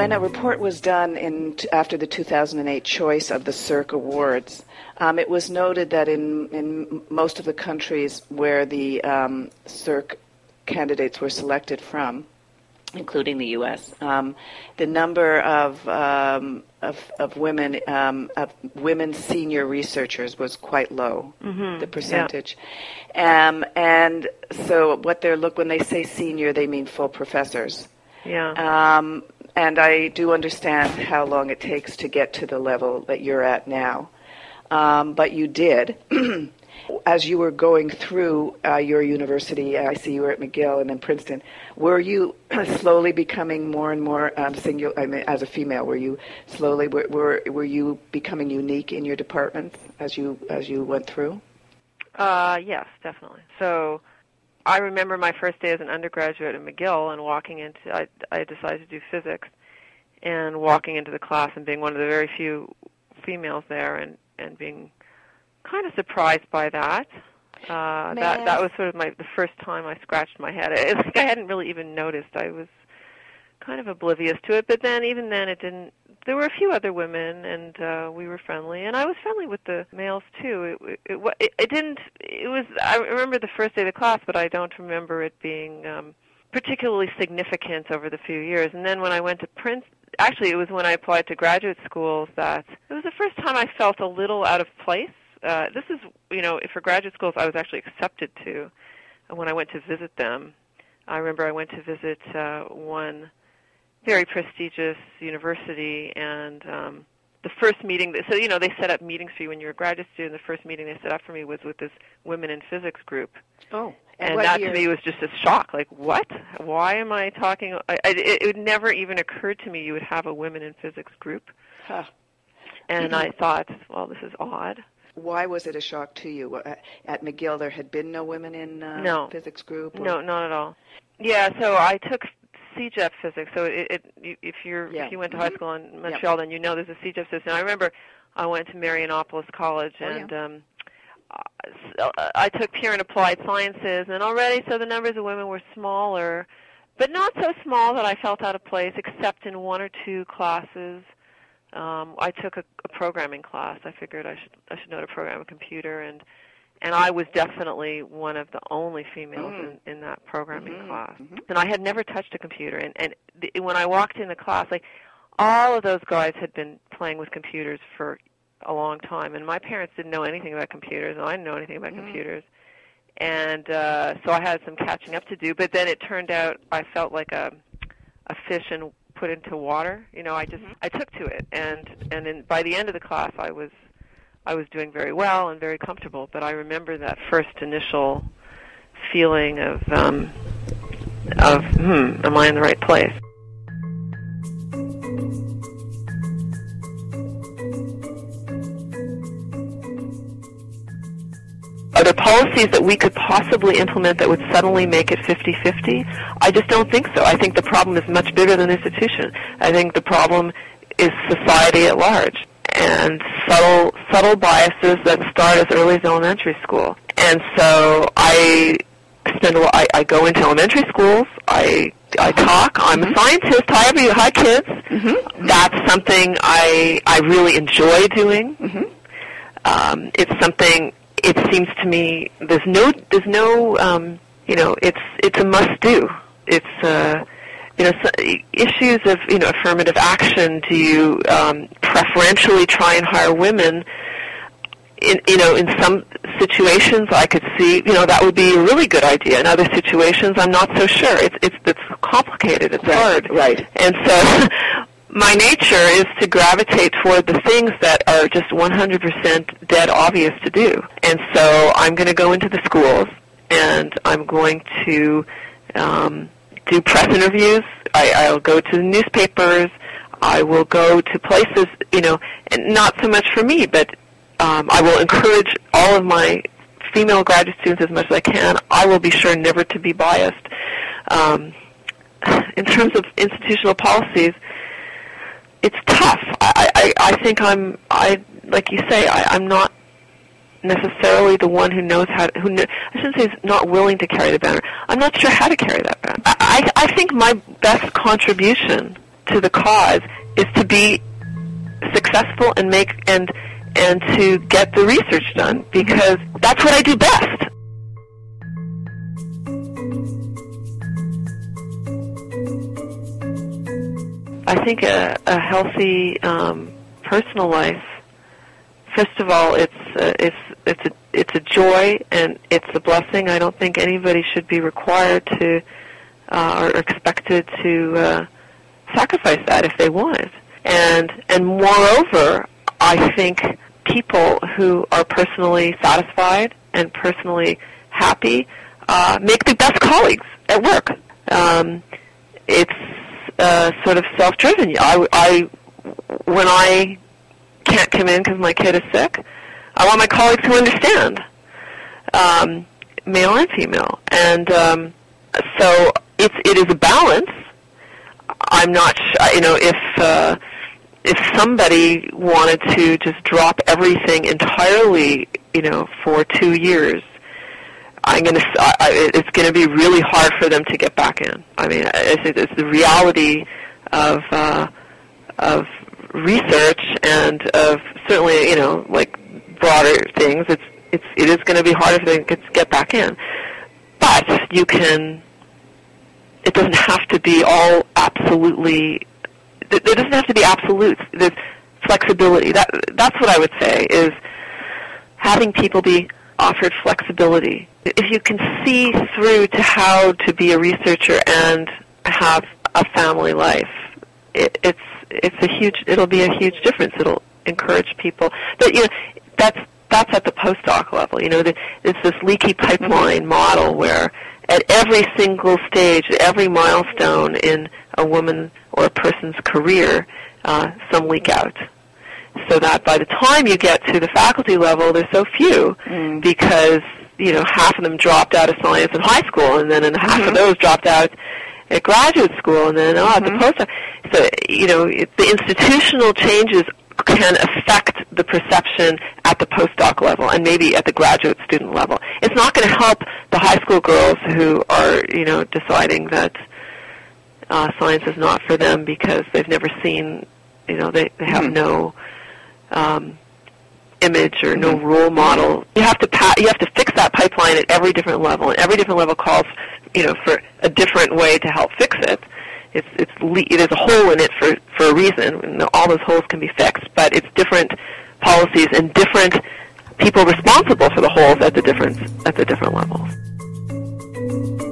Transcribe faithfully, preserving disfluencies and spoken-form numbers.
when a report was done in after the two thousand eight choice of the C I R C Awards, um, it was noted that in, in most of the countries where the um, C I R C candidates were selected from, including the U S, um, the number of um, of, of women um, of women senior researchers was quite low. Mm-hmm. The percentage, yeah. um, and so what they're look when they say senior, they mean full professors. Yeah. Um, and I do understand how long it takes to get to the level that you're at now, um, but you did. As you were going through uh, your university, I see you were at McGill and then Princeton, were you slowly becoming more and more um, singular, I mean, as a female, were you slowly, were, were were you becoming unique in your department as you as you went through? Uh, yes, definitely. So I remember my first day as an undergraduate at McGill and walking into, I, I decided to do physics, and walking into the class and being one of the very few females there and, and being kind of surprised by that. Uh, that that was sort of my the first time I scratched my head. It's like I hadn't really even noticed. I was kind of oblivious to it. But then, even then, it didn't. There were a few other women, and uh, we were friendly, and I was friendly with the males too. It it, it it didn't. It was. I remember the first day of the class, but I don't remember it being um, particularly significant over the few years. And then when I went to Princeton. Actually, it was when I applied to graduate schools that it was the first time I felt a little out of place. Uh, this is, you know, for graduate schools I was actually accepted to when I went to visit them. I remember I went to visit uh, one very prestigious university, and um, the first meeting, so, you know, they set up meetings for you when you're a graduate student. The first meeting they set up for me was with this women in physics group. Oh. And, and that year? To me was just a shock. Like, what? Why am I talking? I, I, it, it never even occurred to me you would have a women in physics group. Huh. And mm-hmm. I thought, well, this is odd. Why was it a shock to you? At McGill, there had been no women in uh, no. physics group? Or? No, not at all. Yeah, so I took C J E P physics. So it, it, if you're yeah. if you went to mm-hmm. high school in Montreal, yep. then you know there's a C J E P system. I remember I went to Marianopolis College, oh, and yeah. um, so I took pure and applied sciences, and already so the numbers of women were smaller, but not so small that I felt out of place, except in one or two classes. Um, I took a, a programming class. I figured I should I should know how to program a computer, and and I was definitely one of the only females mm. in, in that programming mm-hmm. class. Mm-hmm. And I had never touched a computer. And and the, when I walked in the class, like all of those guys had been playing with computers for a long time, and my parents didn't know anything about computers, and I didn't know anything about mm. computers. And uh, so I had some catching up to do. But then it turned out I felt like a a fish in put into water. You know, I just I took to it, and and in, by the end of the class, I was I was doing very well and very comfortable. But I remember that first initial feeling of um, of hmm, am I in the right place? Are there policies that we could possibly implement that would suddenly make it fifty-fifty? I just don't think so. I think the problem is much bigger than the institution. I think the problem is society at large and subtle subtle biases that start as early as elementary school. And so I spend a lot, I, I go into elementary schools, I I talk, I'm mm-hmm. a scientist, hi, every, hi kids. Mm-hmm. That's something I, I really enjoy doing. Mm-hmm. Um, it's something... It seems to me there's no there's no um, you know it's it's a must do. It's uh, you know so issues of you know affirmative action. Do you um, preferentially try and hire women? In you know in some situations I could see you know that would be a really good idea. In other situations I'm not so sure. It's it's it's complicated. It's right, hard. Right. And so. My nature is to gravitate toward the things that are just one hundred percent dead obvious to do. And so I'm going to go into the schools, and I'm going to um, do press interviews. I, I'll go to the newspapers. I will go to places, you know, and not so much for me, but um, I will encourage all of my female graduate students as much as I can. I will be sure never to be biased. Um, in terms of institutional policies, it's tough. I, I, I think I'm, I like you say, I, I'm not necessarily the one who knows how to, who kn- I shouldn't say is not willing to carry the banner. I'm not sure how to carry that banner. I, I, I think my best contribution to the cause is to be successful and make and and to get the research done, because that's what I do best. I think a, a healthy um, personal life, first of all, it's uh, it's it's a it's a joy and it's a blessing. I don't think anybody should be required to uh, or expected to uh, sacrifice that if they want it. And and moreover, I think people who are personally satisfied and personally happy uh, make the best colleagues at work. Um, it's uh, sort of self-driven. I, I, when I can't come in because my kid is sick, I want my colleagues to understand, um, male and female. And um, so it's, it is a balance. I'm not sure, you know, if uh, if somebody wanted to just drop everything entirely, you know, for two years, I'm gonna, I, it's going to be really hard for them to get back in. I mean, it's, it's the reality of uh, of research and of certainly, you know, like broader things. It's it's it is going to be harder for them to get back in, but you can. It doesn't have to be all absolutely. There doesn't have to be absolutes. There's flexibility. That that's what I would say is having people be offered flexibility. If you can see through to how to be a researcher and have a family life, it, it's it's a huge. It'll be a huge difference. It'll encourage people. That you know, that's that's at the postdoc level. You know, the, it's this leaky pipeline mm-hmm. model where at every single stage, at every milestone in a woman or a person's career, uh, some leak out. So that by the time you get to the faculty level, there's so few mm. because, you know, half of them dropped out of science in high school, and then and half mm-hmm. of those dropped out at graduate school, and then, oh, mm-hmm. at the postdoc. So, you know, it, the institutional changes can affect the perception at the postdoc level and maybe at the graduate student level. It's not going to help the high school girls who are, you know, deciding that uh, science is not for them because they've never seen, you know, they, they have mm-hmm. no um, image or no mm-hmm. role model. You have to pa- you have to fix that pipeline at every different level, and every different level calls, you know, for a different way to help fix it. It's it's le- there's a hole in it for for a reason. And all those holes can be fixed, but it's different policies and different people responsible for the holes at the different at the different levels.